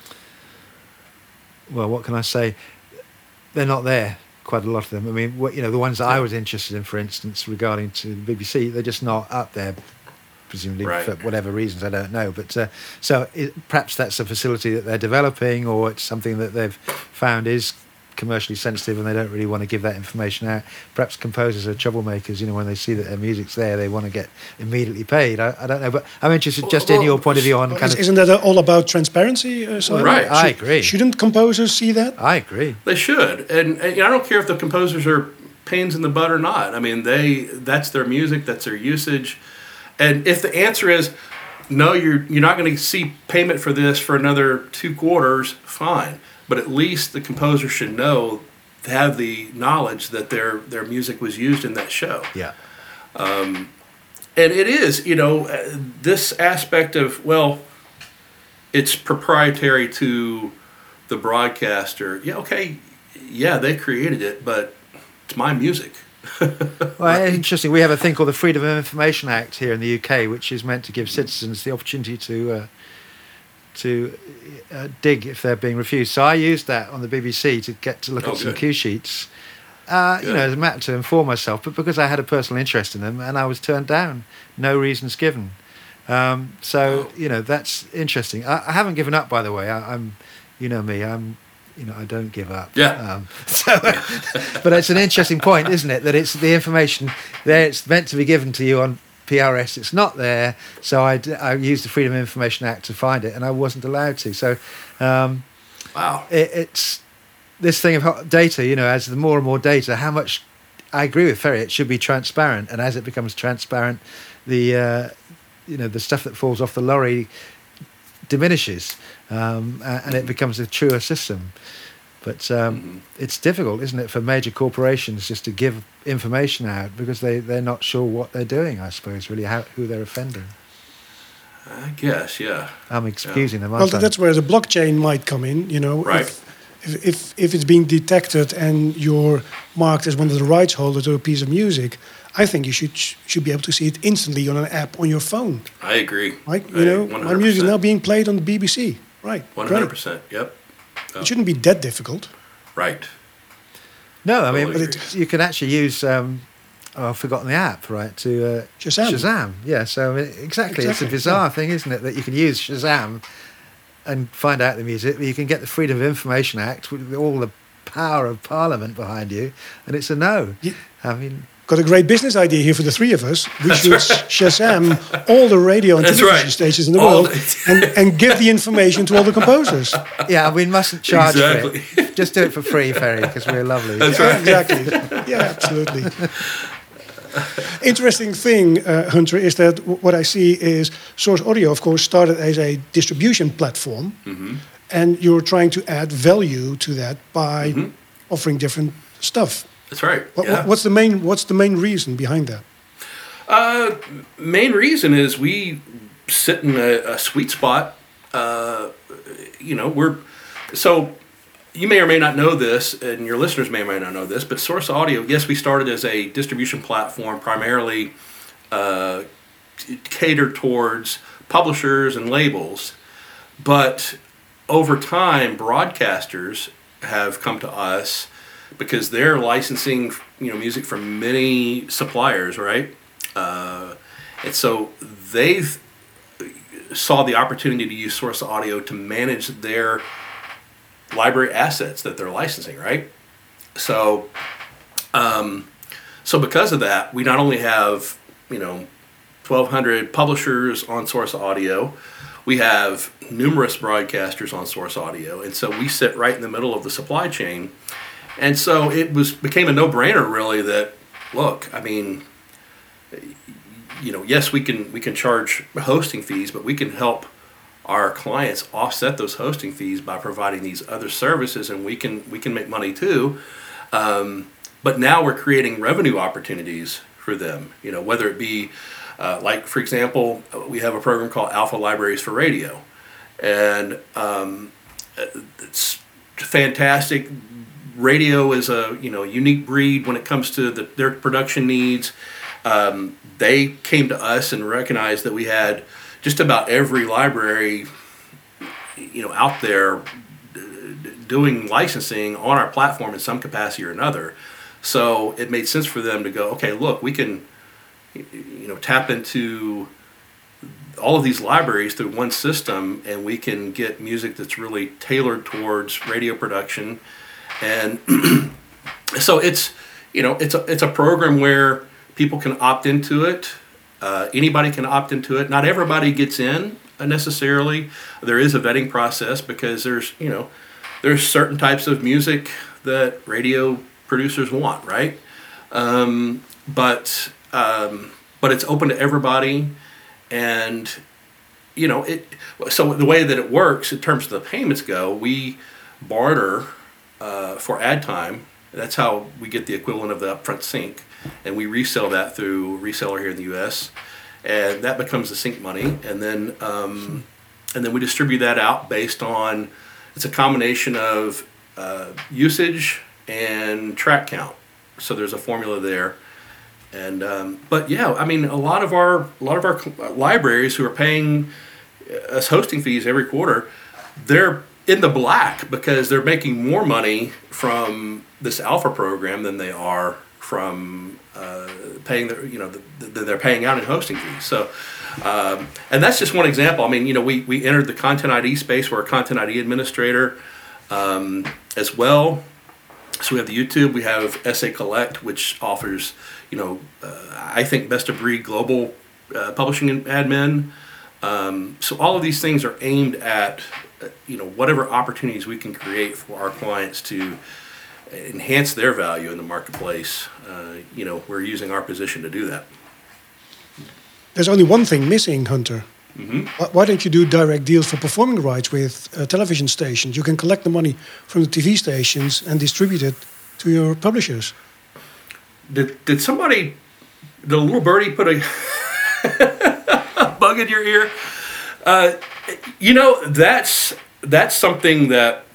what can I say? They're not there. Quite a lot of them. I mean, the ones that I was interested in, for instance, regarding to the BBC, they're just not up there, presumably for whatever reasons, I don't know. But perhaps that's a facility that they're developing, or it's something that they've found is commercially sensitive and they don't really want to give that information out. Perhaps composers are troublemakers, when they see that their music's there, they want to get immediately paid. I don't know, but I'm interested just in your point of view on Isn't that all about transparency? Right. I agree. Shouldn't composers see that? I agree. They should. And I don't care if the composers are pains in the butt or not. I mean, that's their music, that's their usage. And if the answer is, no, you're not going to see payment for this for another 2 quarters, fine. But at least the composer should have the knowledge that their music was used in that show. Yeah. And it is, this aspect of, it's proprietary to the broadcaster. Yeah, okay, yeah, they created it, but it's my music. Well, interesting. We have a thing called the Freedom of Information Act here in the UK, which is meant to give citizens the opportunity to dig if they're being refused. So I used that on the BBC to get to look at some cue sheets, as a matter to inform myself, but because I had a personal interest in them and I was turned down, no reasons given. That's interesting. I haven't given up, by the way. I'm me. I don't give up. Yeah. But it's an interesting point, isn't it? That it's the information there. It's meant to be given to you on PRS. It's not there. So I used the Freedom of Information Act to find it, and I wasn't allowed to. So, wow. It's this thing of data. As the more and more data, how much. I agree with Ferry. It should be transparent, and as it becomes transparent, the the stuff that falls off the lorry diminishes, and it becomes a truer system. But it's difficult, isn't it, for major corporations just to give information out because they're not sure what they're doing, I suppose, really, who they're offending. I guess, yeah. I'm excusing them. Well, that's where the blockchain might come in, Right. If it's being detected and you're marked as one of the rights holders to a piece of music, I think you should be able to see it instantly on an app on your phone. I agree. Right? My music is now being played on the BBC. Right. 100%. Yep. It shouldn't be that difficult. Right. No, I mean, you can actually use, I've forgotten the app, right, to Shazam. Yeah, so I mean, exactly. It's a bizarre thing, isn't it, that you can use Shazam and find out the music, but you can get the Freedom of Information Act with all the power of Parliament behind you, and it's a no. I mean... Got a great business idea here for the three of us. We should Shazam all the radio and television stations in the world and give the information to all the composers. Yeah, we mustn't charge for it. Just do it for free, Ferry, because we're lovely. That's right. Exactly. Yeah, absolutely. Interesting thing, Hunter, is that what I see is Source Audio, of course, started as a distribution platform, and you're trying to add value to that by offering different stuff. That's right. What's the main reason behind that? Main reason is we sit in a sweet spot. You may or may not know this, and your listeners may or may not know this, but Source Audio, yes, we started as a distribution platform primarily catered towards publishers and labels, but over time, broadcasters have come to us because they're licensing, music from many suppliers, right? And so they saw the opportunity to use Source Audio to manage their library assets that they're licensing, right? So, because of that, we not only have 1,200 publishers on Source Audio, we have numerous broadcasters on Source Audio, and so we sit right in the middle of the supply chain. And so it became a no-brainer, really, that, look, I mean, yes, we can charge hosting fees, but we can help our clients offset those hosting fees by providing these other services, and we can make money too. But now we're creating revenue opportunities for them. Whether it be like, for example, we have a program called Alpha Libraries for Radio, and it's fantastic. Radio is a unique breed when it comes to their production needs. They came to us and recognized that we had just about every library, out there doing licensing on our platform in some capacity or another. So it made sense for them to go, okay, look, we can, tap into all of these libraries through one system, and we can get music that's really tailored towards radio production. And so it's a program where people can opt into it. Anybody can opt into it. Not everybody gets in necessarily. There is a vetting process because there's certain types of music that radio producers want, right? But it's open to everybody, and So the way that it works in terms of the payments go, we barter for ad time. That's how we get the equivalent of the upfront sync, and we resell that through a reseller here in the U.S., and that becomes the sync money, and then we distribute that out based on, it's a combination of usage and track count. So there's a formula there, and but yeah, I mean, a lot of our libraries who are paying us hosting fees every quarter, they're in the black because they're making more money from this Alpha program than they are from paying they're paying out in hosting fees. So, and that's just one example. I mean, we entered the Content ID space. We're a Content ID administrator as well. So we have the YouTube. We have SA Collect, which offers, I think best of breed global publishing and admin. So all of these things are aimed at, whatever opportunities we can create for our clients to enhance their value in the marketplace. We're using our position to do that. There's only one thing missing, Hunter. Mm-hmm. Why don't you do direct deals for performing rights with television stations? You can collect the money from the TV stations and distribute it to your publishers. Did somebody, did a little birdie put a bug in your ear? That's something that,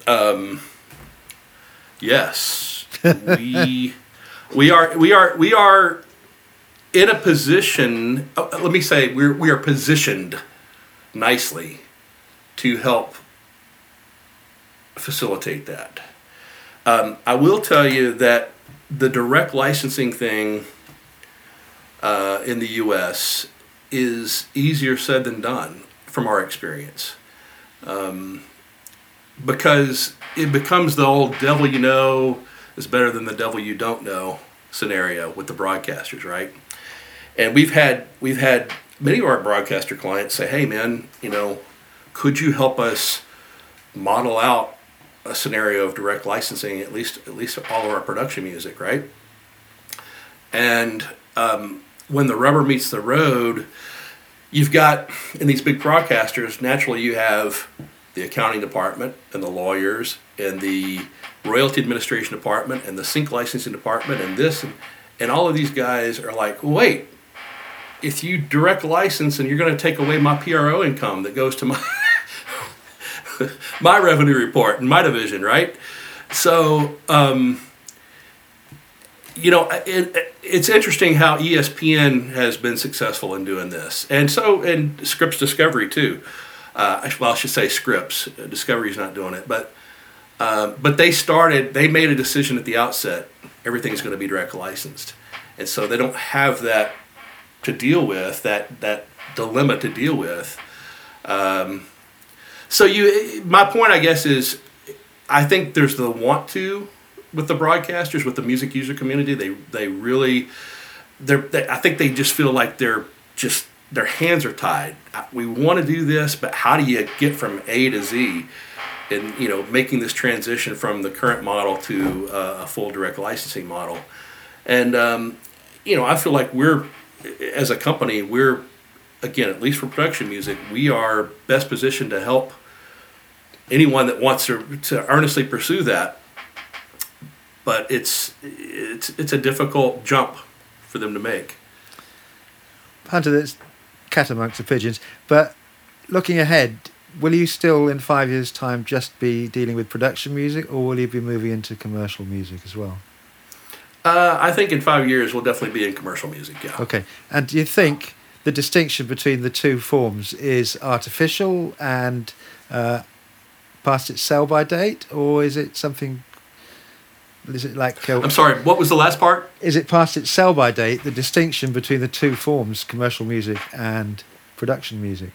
yes, we are in a position. Let me say we are positioned nicely to help facilitate that. I will tell you that the direct licensing thing in the U.S. is easier said than done from our experience, because it becomes the old devil you know is better than the devil you don't know scenario with the broadcasters, right? And we've had many of our broadcaster clients say, "Hey, man, could you help us model out a scenario of direct licensing, at least all of our production music, right?" And when the rubber meets the road, you've got, in these big broadcasters, naturally you have the accounting department and the lawyers and the royalty administration department and the sync licensing department and this, and all of these guys are like, wait, if you direct license and you're going to take away my PRO income that goes to my revenue report and my division, right? So, it's interesting how ESPN has been successful in doing this, and Scripps Discovery too. I should say Scripps. Discovery's not doing it, but they made a decision at the outset. Everything's going to be direct licensed, and so they don't have that to deal with, that dilemma to deal with. My point, I guess, is I think there's the want to with the broadcasters, with the music user community. I think they just feel like their hands are tied. We want to do this, but how do you get from A to Z in making this transition from the current model to a full direct licensing model? And I feel like we're, as a company, again, at least for production music, we are best positioned to help anyone that wants to earnestly pursue that. But it's a difficult jump for them to make. Hunter, that's cat amongst the pigeons. But looking ahead, will you still, in 5 years' time, just be dealing with production music, or will you be moving into commercial music as well? I think in 5 years we'll definitely be in commercial music, yeah. Okay. And do you think the distinction between the two forms is artificial and past its sell-by date, or is it something... Is it like... I'm sorry, what was the last part? Is it past its sell-by date, the distinction between the two forms, commercial music and production music?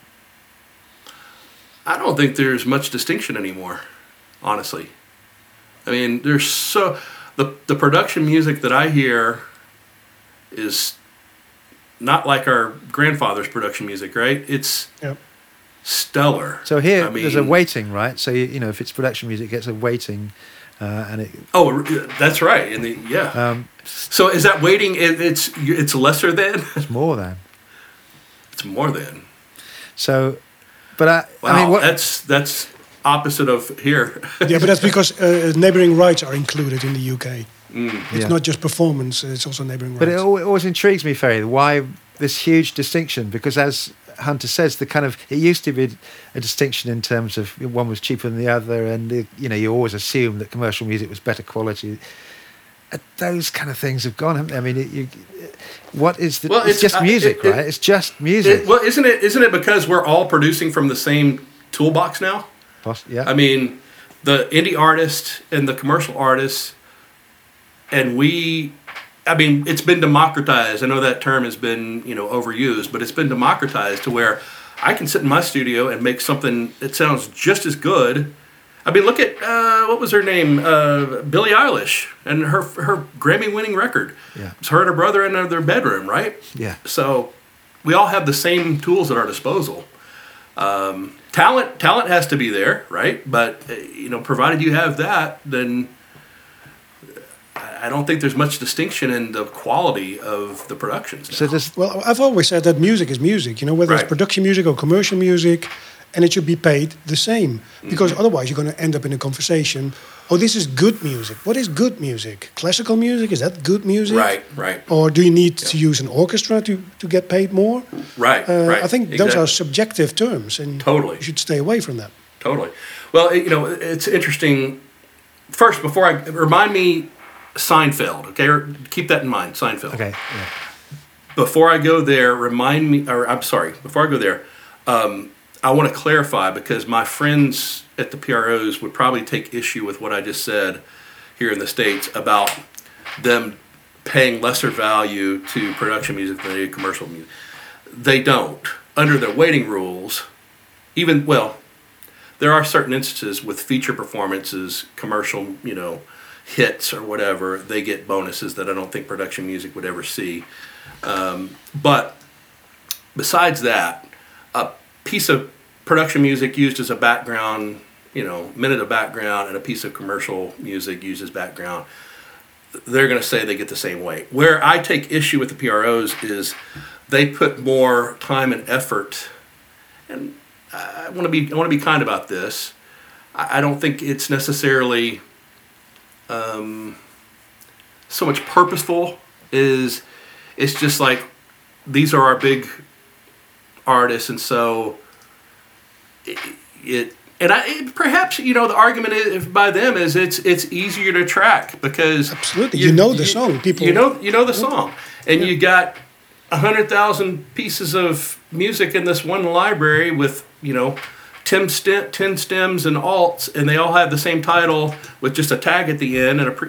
I don't think there's much distinction anymore, honestly. I mean, there's the production music that I hear is not like our grandfather's production music, right? It's stellar. So here, there's a weighting, right? So, if it's production music, it gets a weighting... that's right. So is that weighting? It's lesser than. It's more than. It's more than. So, but that's opposite of here. Yeah, but that's because neighbouring rights are included in the UK. It's Yeah. not just performance; it's also neighbouring But rights. it always intrigues me, Ferry, why this huge distinction? Because as Hunter says, it used to be a distinction in terms of one was cheaper than the other, and you always assume that commercial music was better quality. Those kind of things have gone, haven't they? I mean, what is the? Well, it's just music, right? It's just music. Isn't it because we're all producing from the same toolbox now? Yeah. I mean, the indie artist and the commercial artist, and it's been democratized. I know that term has been, overused, but it's been democratized to where I can sit in my studio and make something that sounds just as good. I mean, look at, what was her name? Billie Eilish and her Grammy-winning record. Yeah. It's her and her brother in their bedroom, right? Yeah. So we all have the same tools at our disposal. Talent has to be there, right? But, provided you have that, then... I don't think there's much distinction in the quality of the productions now. Well, I've always said that music is music, whether it's production music or commercial music, and it should be paid the same. Because otherwise you're going to end up in a conversation, oh, this is good music. What is good music? Classical music, is that good music? Right. Or do you need to use an orchestra to get paid more? Right. I think those are subjective terms, and totally. You should stay away from that. Totally. Well, it's interesting. First, before remind me Seinfeld, okay? Keep that in mind, Seinfeld. Okay, yeah. Before I go there, before I go there, I want to clarify, because my friends at the PROs would probably take issue with what I just said here in the States about them paying lesser value to production music than they do commercial music. They don't. Under their weighting rules, there are certain instances with feature performances, commercial, hits or whatever, they get bonuses that I don't think production music would ever see. But besides that, a piece of production music used as a background, minute of background, and a piece of commercial music used as background, they're going to say they get the same weight. Where I take issue with the PROs is they put more time and effort, and I want to be kind about this. I don't think it's necessarily so much purposeful. It's just like, these are our big artists, and so perhaps the argument is by them is it's easier to track, because absolutely you know the song, people you know the song, and you got 100,000 pieces of music in this one library with 10 stems and alts, and they all have the same title with just a tag at the end and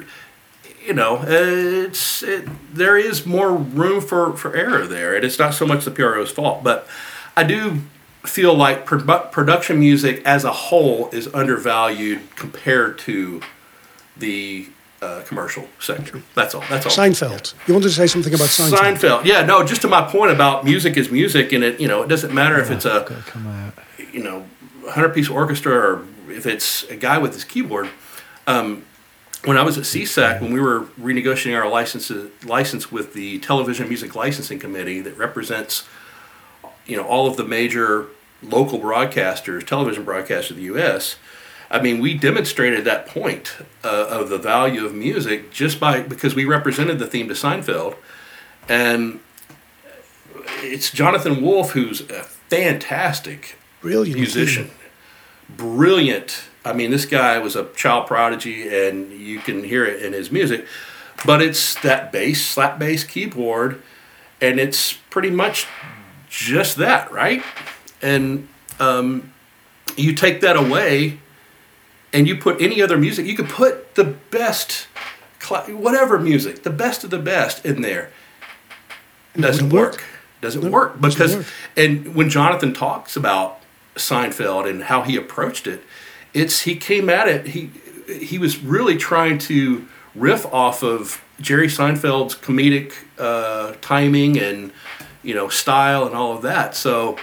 there is more room for error there, and it's not so much the PRO's fault. But I do feel like production music as a whole is undervalued compared to the commercial sector. That's all. Seinfeld. You wanted to say something about Seinfeld? Seinfeld. Yeah, no, just to my point about music is music, and it doesn't matter if it's a 100-piece orchestra or if it's a guy with his keyboard. When I was at CSAC, when we were renegotiating our license with the Television Music Licensing Committee that represents, all of the major local broadcasters, television broadcasters of the U.S., we demonstrated that point of the value of music because we represented the theme to Seinfeld. And it's Jonathan Wolff, who's a fantastic musician. Brilliant. This guy was a child prodigy, and you can hear it in his music. But it's that slap bass keyboard, and it's pretty much just that, right? And you take that away, and you put any other music. You could put the best, whatever music, the best of the best in there. It doesn't work. Doesn't work because, and when Jonathan talks about Seinfeld and how he approached it, he came at it. He was really trying to riff off of Jerry Seinfeld's comedic timing and style and all of that. So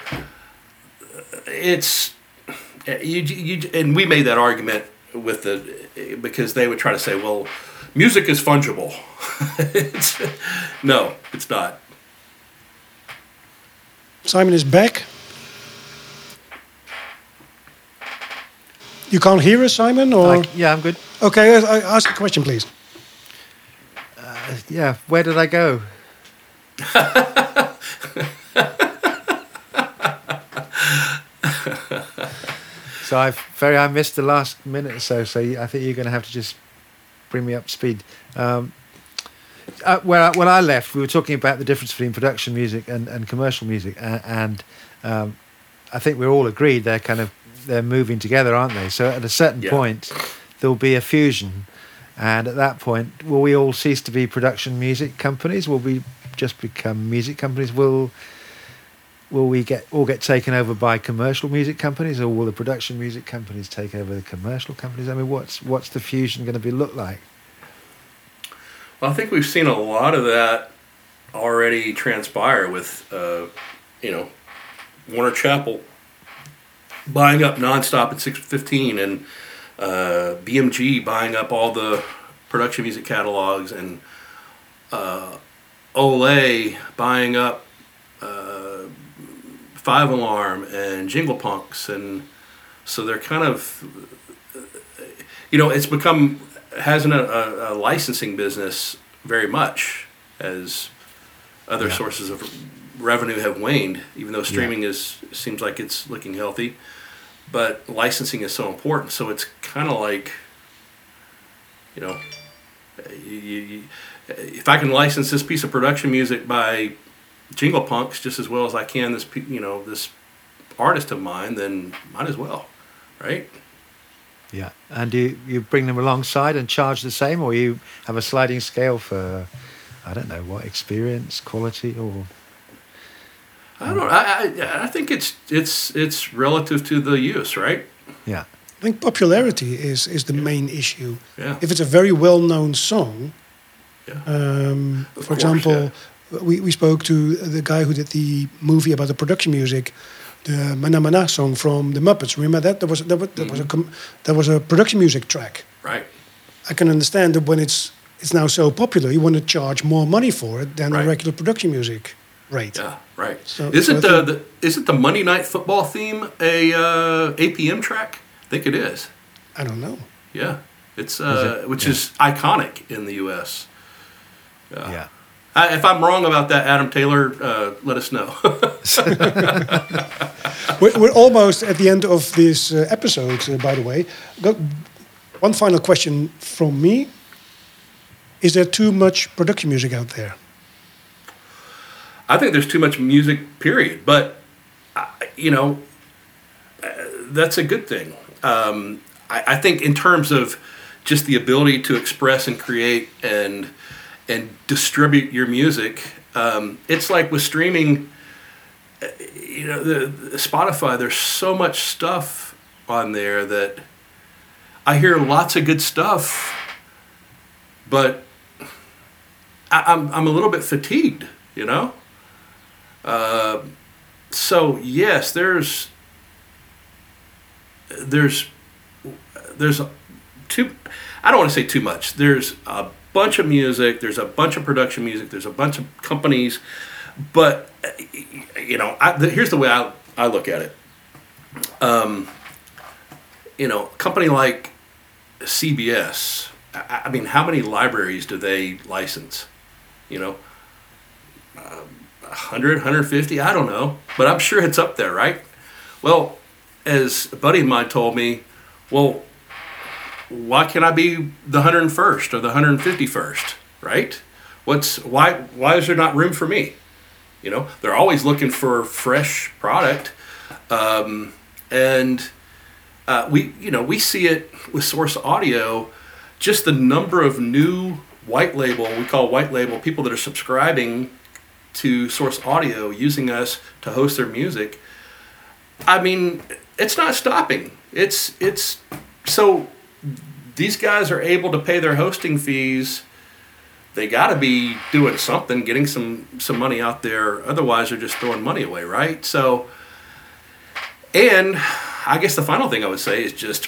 it's and we made that argument because they would try to say, well, music is fungible. No, it's not. Simon is back. You can't hear us, Simon? Or yeah, I'm good. Okay, ask a question, please. Yeah, where did I go? So I missed the last minute or so. So I think you're going to have to just bring me up to speed. When I left, we were talking about the difference between production music and commercial music, and I think we're all agreed they're moving together, aren't they? So at a certain point, there'll be a fusion, and at that point, will we all cease to be production music companies? Will we just become music companies? Will we get taken over by commercial music companies, or will the production music companies take over the commercial companies? What's the fusion going to look like? Well, I think we've seen a lot of that already transpire with, Warner Chappell buying up Nonstop at 615 and BMG buying up all the production music catalogs, and Olay buying up Five Alarm and Jingle Punks, and so they're kind of, it's become, hasn't a licensing business very much, as other sources of revenue have waned, even though streaming seems like it's looking healthy, but licensing is so important. So it's kind of like, if I can license this piece of production music by Jingle Punks just as well as I can this artist of mine, then might as well, right? Yeah. And do you bring them alongside and charge the same, or you have a sliding scale for, I don't know, what, experience, quality, or? I don't know. I think it's relative to the use, right? Yeah. I think popularity is the main issue. Yeah. If it's a very well-known song, for example, we spoke to the guy who did the movie about the production music, the Mana Mana song from the Muppets. Remember that? There was a production music track. Right. I can understand that when it's now so popular, you want to charge more money for it than a regular production music rate. Yeah, right. So, isn't the Monday Night Football theme a APM track? I think it is. I don't know. Yeah, it's which is iconic in the U.S. Yeah. If I'm wrong about that, Adam Taylor, let us know. We're almost at the end of this episode, by the way. One final question from me. Is there too much production music out there? I think there's too much music, period. But, that's a good thing. I think in terms of just the ability to express and create and distribute your music, it's like with streaming, the Spotify, there's so much stuff on there that I hear lots of good stuff, but I'm a little bit fatigued, so yes, there's too, I don't want to say too much. There's a bunch of music, there's a bunch of production music, there's a bunch of companies, but here's the way I look at it. A company like CBS, I mean, how many libraries do they license? 100, 150, I don't know, but I'm sure it's up there, right? Well, as a buddy of mine told me, well, why can't I be the 101st or the 151st, right? Why is there not room for me? They're always looking for fresh product, and we see it with Source Audio, just the number of new we call white label people that are subscribing to Source Audio, using us to host their music. I mean, it's not stopping. It's so these guys are able to pay their hosting fees. They got to be doing something, getting some money out there. Otherwise, they're just throwing money away, right? So, and I guess the final thing I would say is just,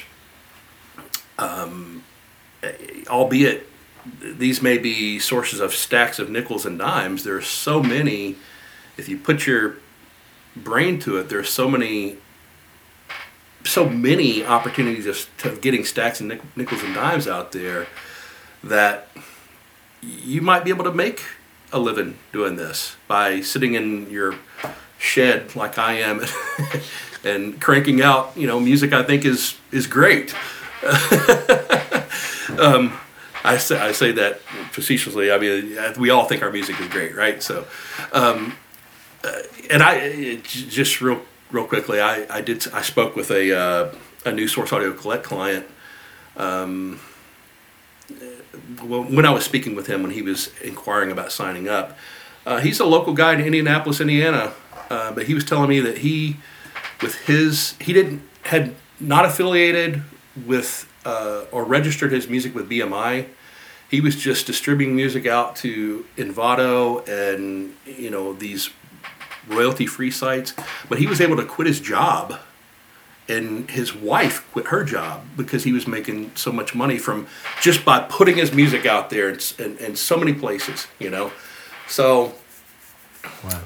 albeit these may be sources of stacks of nickels and dimes, there's so many, if you put your brain to it, there's so many opportunities of getting stacks and nickels and dimes out there that you might be able to make a living doing this by sitting in your shed like I am and cranking out, music I think is great. I say that facetiously. I mean, we all think our music is great, right? So, and just real quickly, I spoke with a new Source Audio Collect client. When I was speaking with him, when he was inquiring about signing up, he's a local guy in Indianapolis, Indiana, but he was telling me that he had not affiliated with or registered his music with BMI. He was just distributing music out to Envato and these royalty-free sites, but he was able to quit his job and his wife quit her job because he was making so much money from just by putting his music out there in so many places, you know. So, wow.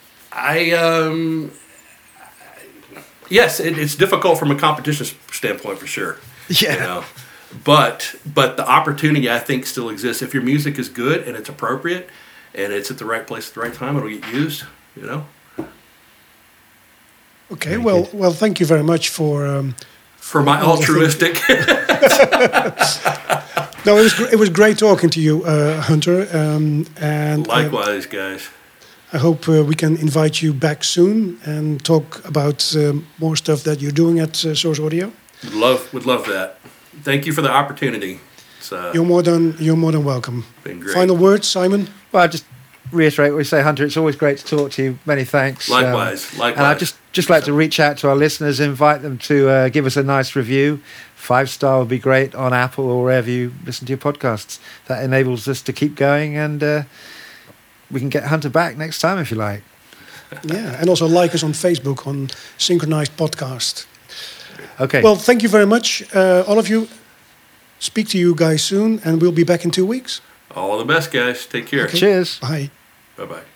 Yes, it's difficult from a competition standpoint for sure. Yeah. You know? But the opportunity, I think, still exists. If your music is good and it's appropriate and it's at the right place at the right time, it'll get used, you know. Okay, well, thank you very much for my altruistic. No, it was great talking to you, Hunter. And likewise, guys. I hope we can invite you back soon and talk about more stuff that you're doing at Source Audio. Would love that. Thank you for the opportunity. You're more than welcome. Been great. Final words, Simon? Well, I just reiterate what we say, Hunter. It's always great to talk to you. Many thanks. Likewise. And I'd just like to reach out to our listeners, invite them to give us a nice review. 5-star would be great on Apple or wherever you listen to your podcasts. That enables us to keep going, and we can get Hunter back next time if you like. Yeah, and also like us on Facebook on Synchronized Podcast. Okay. Well, thank you very much, all of you. Speak to you guys soon, and we'll be back in 2 weeks. All the best, guys. Take care. Okay. Cheers. Bye. Bye-bye.